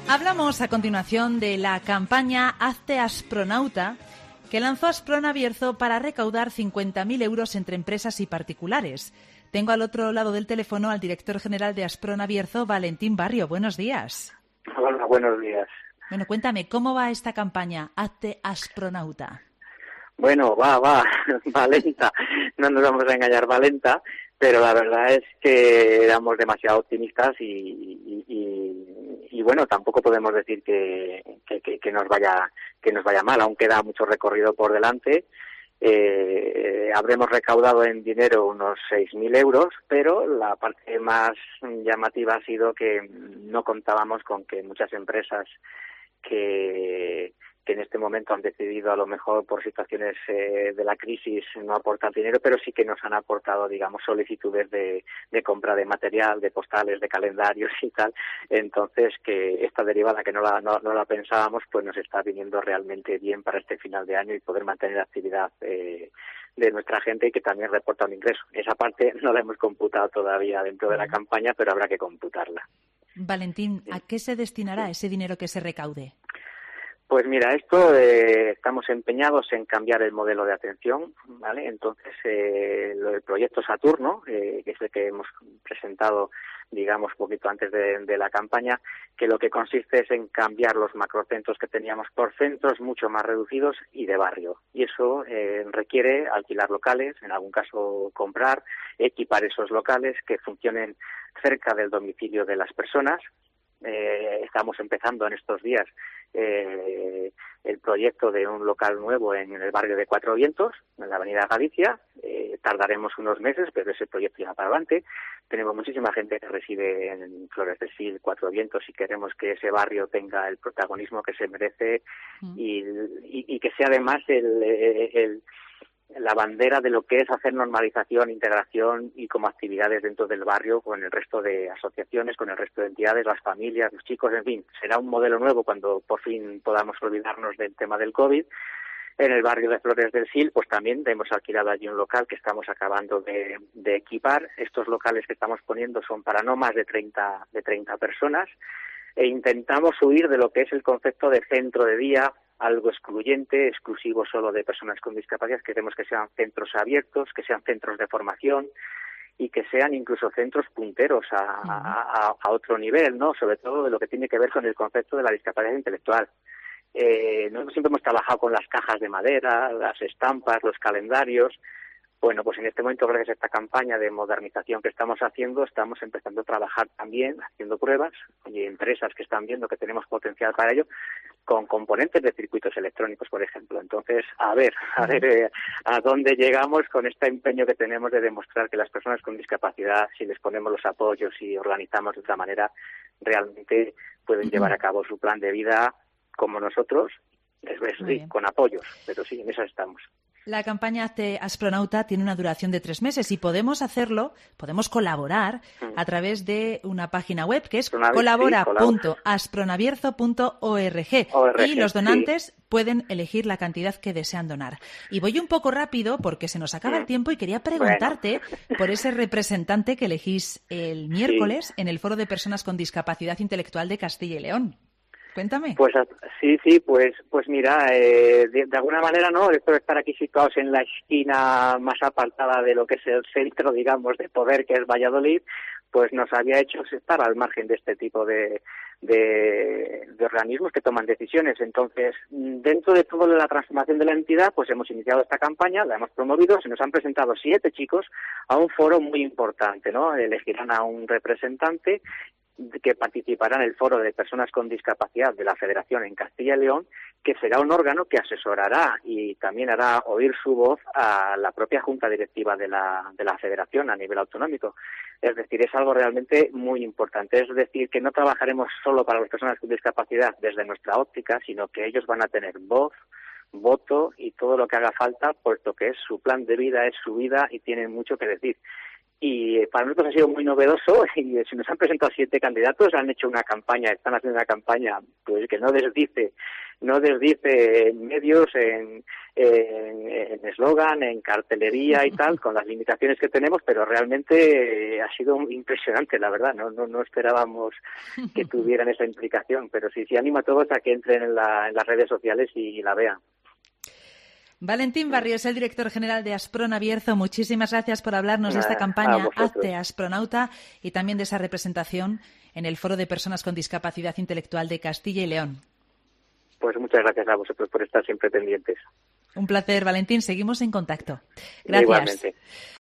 Hablamos a continuación de la campaña Hazte Astronauta que lanzó Asprona Bierzo para recaudar 50.000 euros entre empresas y particulares. Tengo al otro lado del teléfono al director general de Asprona Bierzo, Valentín Barrio. Buenos días. Hola, buenos días. Bueno, cuéntame, ¿cómo va esta campaña Hazte Astronauta? Bueno, va lenta. No nos vamos a engañar, va lenta, pero la verdad es que éramos demasiado optimistas y bueno, tampoco podemos decir que nos vaya mal, aún queda mucho recorrido por delante. Habremos recaudado en dinero unos 6.000 euros, pero la parte más llamativa ha sido que no contábamos con que muchas empresas que en este momento han decidido, a lo mejor por situaciones de la crisis, no aportar dinero, pero sí que nos han aportado, digamos, solicitudes de compra de material, de postales, de calendarios y tal. Entonces, que esta derivada que no la pensábamos, pues nos está viniendo realmente bien para este final de año y poder mantener la actividad de nuestra gente y que también reporta un ingreso. Esa parte no la hemos computado todavía dentro de la campaña, pero habrá que computarla. Valentín, ¿a qué se destinará ese dinero que se recaude? Pues mira, esto estamos empeñados en cambiar el modelo de atención, ¿vale? Entonces, el proyecto Saturno, que es el que hemos presentado, digamos, poquito antes de la campaña, que lo que consiste es en cambiar los macrocentros que teníamos por centros mucho más reducidos y de barrio. Y eso requiere alquilar locales, en algún caso comprar, equipar esos locales que funcionen cerca del domicilio de las personas. Estamos empezando en estos días el proyecto de un local nuevo en el barrio de Cuatro Vientos, en la avenida Galicia. Tardaremos unos meses, pero ese proyecto ya para adelante. Tenemos muchísima gente que reside en Flores del Sil, Cuatro Vientos, y queremos que ese barrio tenga el protagonismo que se merece y que sea además la bandera de lo que es hacer normalización, integración y como actividades dentro del barrio con el resto de asociaciones, con el resto de entidades, las familias, los chicos, en fin. Será un modelo nuevo cuando por fin podamos olvidarnos del tema del COVID. En el barrio de Flores del Sil, pues también hemos alquilado allí un local que estamos acabando de equipar. Estos locales que estamos poniendo son para no más de 30 personas e intentamos huir de lo que es el concepto de centro de día, algo excluyente, exclusivo solo de personas con discapacidad. Queremos que sean centros abiertos, que sean centros de formación y que sean incluso centros punteros a otro nivel, ¿no? Sobre todo de lo que tiene que ver con el concepto de la discapacidad intelectual. Nosotros siempre hemos trabajado con las cajas de madera, las estampas, los calendarios. Bueno, pues en este momento, gracias a esta campaña de modernización que estamos haciendo, estamos empezando a trabajar también, haciendo pruebas, y empresas que están viendo que tenemos potencial para ello, con componentes de circuitos electrónicos, por ejemplo. Entonces, a ver a dónde llegamos con este empeño que tenemos de demostrar que las personas con discapacidad, si les ponemos los apoyos y organizamos de otra manera, realmente pueden llevar a cabo su plan de vida como nosotros, sí, con apoyos, pero sí, en eso estamos. La campaña Hazte Astronauta tiene una duración de 3 meses y podemos colaborar a través de una página web que es colabora.aspronabierzo.org y los donantes pueden elegir la cantidad que desean donar. Y voy un poco rápido porque se nos acaba el tiempo y quería preguntarte por ese representante que elegís el miércoles en el Foro de Personas con Discapacidad Intelectual de Castilla y León. Cuéntame. Pues mira, de alguna manera, ¿no? Esto de estar aquí situados en la esquina más apartada de lo que es el centro, digamos, de poder que es Valladolid, pues nos había hecho estar al margen de este tipo de organismos que toman decisiones. Entonces, dentro de toda la transformación de la entidad, pues hemos iniciado esta campaña, la hemos promovido, se nos han presentado 7 chicos a un foro muy importante, ¿no? Elegirán a un representante que participará en el Foro de Personas con Discapacidad de la Federación en Castilla y León, que será un órgano que asesorará y también hará oír su voz a la propia Junta Directiva de la Federación a nivel autonómico. Es decir, es algo realmente muy importante. Es decir, que no trabajaremos solo para las personas con discapacidad desde nuestra óptica, sino que ellos van a tener voz, voto y todo lo que haga falta, puesto que es su plan de vida, es su vida y tienen mucho que decir. Y para nosotros ha sido muy novedoso y se nos han presentado 7 candidatos, han hecho una campaña, están haciendo una campaña pues que no desdice no desdice en medios, en eslogan, en cartelería y tal, con las limitaciones que tenemos, pero realmente ha sido impresionante, la verdad. No esperábamos que tuvieran esa implicación, pero sí animo a todos a que entren en las redes sociales y la vean. Valentín Barrios, el director general de Asprona Bierzo, muchísimas gracias por hablarnos de esta campaña Hazte Astronauta y también de esa representación en el Foro de Personas con Discapacidad Intelectual de Castilla y León. Pues muchas gracias a vosotros por estar siempre pendientes. Un placer, Valentín. Seguimos en contacto. Gracias. Igualmente.